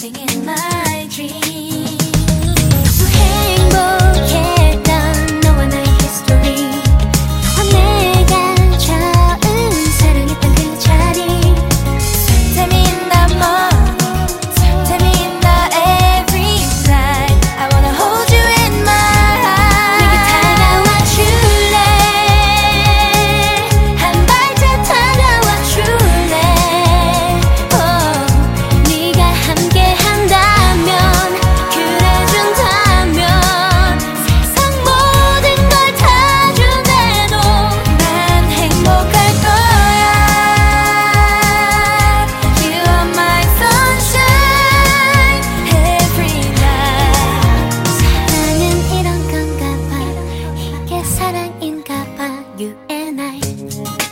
living in my dream. 행복했던 너와 나의 history. 너와 내가 처음 사랑했던 그 자리. Take me in the morning, take me in the every night. I wanna hold you in my arms. 내게 다가와 줄래? 한 발짝 다가와 줄래? 네가 함께 한다면, 그래준다면 세상 모든 걸 다 준대도 난 행복할 거야. You are my sunshine every night. 사랑은 이런 건가 봐. 이게 사랑인가 봐. You and I.